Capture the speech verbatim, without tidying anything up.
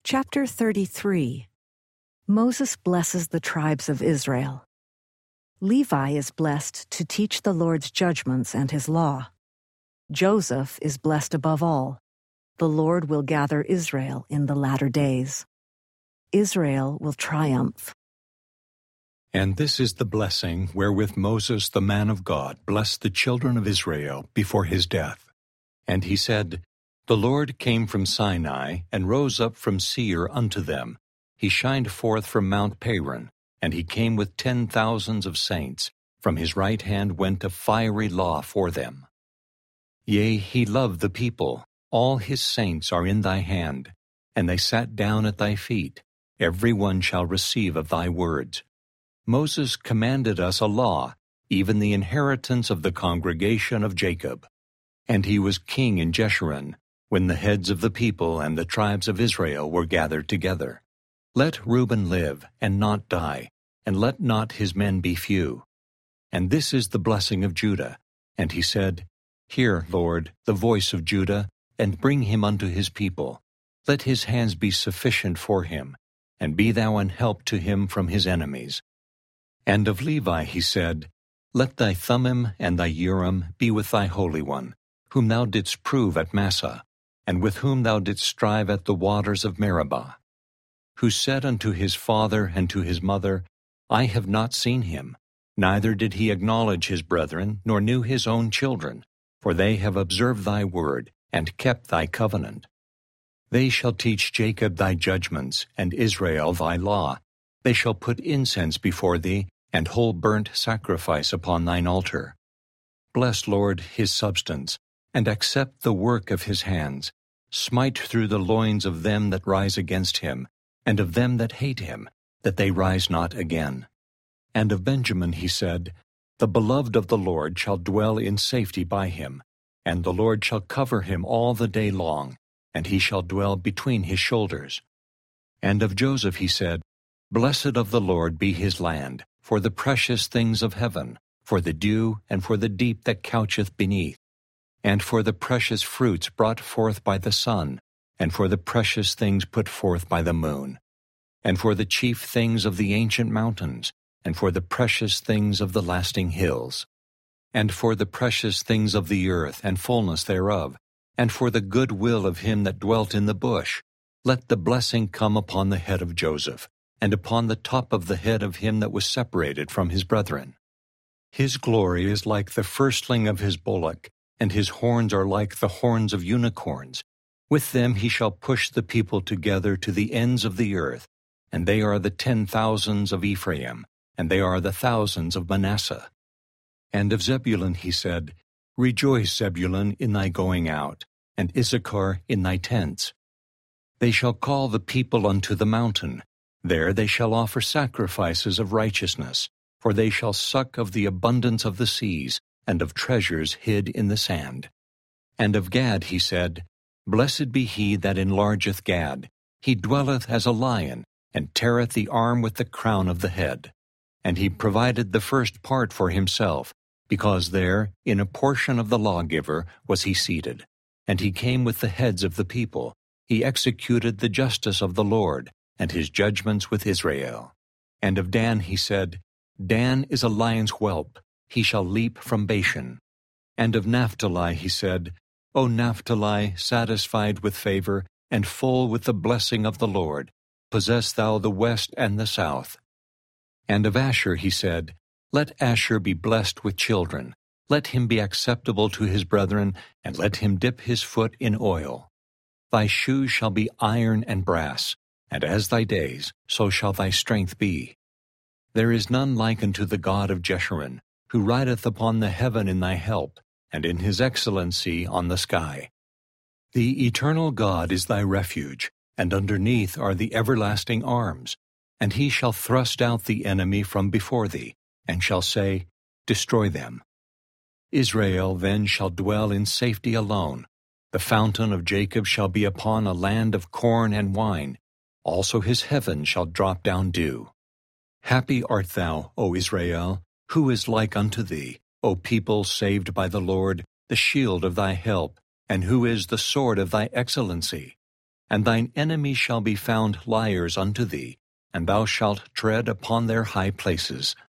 Chapter thirty-three. Moses blesses the tribes of Israel. Levi is blessed to teach the Lord's judgments and his law. Joseph is blessed above all. The Lord will gather Israel in the latter days. Israel will triumph. And this is the blessing wherewith Moses the man of God blessed the children of Israel before his death. And he said, The Lord came from Sinai, and rose up from Seir unto them. He shined forth from Mount Paran, and he came with ten thousands of saints. From his right hand went a fiery law for them. Yea, he loved the people. All his saints are in thy hand. And they sat down at thy feet. Every one shall receive of thy words. Moses commanded us a law, even the inheritance of the congregation of Jacob. And he was king in Jeshurun, when the heads of the people and the tribes of Israel were gathered together. Let Reuben live, and not die, and let not his men be few. And this is the blessing of Judah. And he said, Hear, Lord, the voice of Judah, and bring him unto his people. Let his hands be sufficient for him, and be thou an help to him from his enemies. And of Levi he said, Let thy Thummim and thy Urim be with thy Holy One, whom thou didst prove at Massah, and with whom thou didst strive at the waters of Meribah, who said unto his father and to his mother, I have not seen him, neither did he acknowledge his brethren, nor knew his own children, for they have observed thy word, and kept thy covenant. They shall teach Jacob thy judgments, and Israel thy law. They shall put incense before thee, and whole burnt sacrifice upon thine altar. Bless, Lord, his substance, and accept the work of his hands. Smite through the loins of them that rise against him, and of them that hate him, that they rise not again. And of Benjamin he said, The beloved of the Lord shall dwell in safety by him, and the Lord shall cover him all the day long, and he shall dwell between his shoulders. And of Joseph he said, Blessed of the Lord be his land, for the precious things of heaven, for the dew, and for the deep that coucheth beneath, and for the precious fruits brought forth by the sun, and for the precious things put forth by the moon, and for the chief things of the ancient mountains, and for the precious things of the lasting hills, and for the precious things of the earth and fullness thereof, and for the good will of him that dwelt in the bush. Let the blessing come upon the head of Joseph, and upon the top of the head of him that was separated from his brethren. His glory is like the firstling of his bullock, and his horns are like the horns of unicorns. With them he shall push the people together to the ends of the earth, and they are the ten thousands of Ephraim, and they are the thousands of Manasseh. And of Zebulun he said, Rejoice, Zebulun, in thy going out, and Issachar in thy tents. They shall call the people unto the mountain. There they shall offer sacrifices of righteousness, for they shall suck of the abundance of the seas, and of treasures hid in the sand. And of Gad he said, Blessed be he that enlargeth Gad. He dwelleth as a lion, and teareth the arm with the crown of the head. And he provided the first part for himself, because there, in a portion of the lawgiver, was he seated. And he came with the heads of the people. He executed the justice of the Lord, and his judgments with Israel. And of Dan he said, Dan is a lion's whelp. He shall leap from Bashan. And of Naphtali he said, O Naphtali, satisfied with favor, and full with the blessing of the Lord, possess thou the west and the south. And of Asher he said, Let Asher be blessed with children. Let him be acceptable to his brethren, and let him dip his foot in oil. Thy shoes shall be iron and brass, and as thy days, so shall thy strength be. There is none like unto the God of Jeshurun, who rideth upon the heaven in thy help, and in his excellency on the sky. The eternal God is thy refuge, and underneath are the everlasting arms. And he shall thrust out the enemy from before thee, and shall say, Destroy them. Israel then shall dwell in safety alone. The fountain of Jacob shall be upon a land of corn and wine. Also his heaven shall drop down dew. Happy art thou, O Israel, who is like unto thee, O people saved by the Lord, the shield of thy help, and who is the sword of thy excellency? And thine enemies shall be found liars unto thee, and thou shalt tread upon their high places.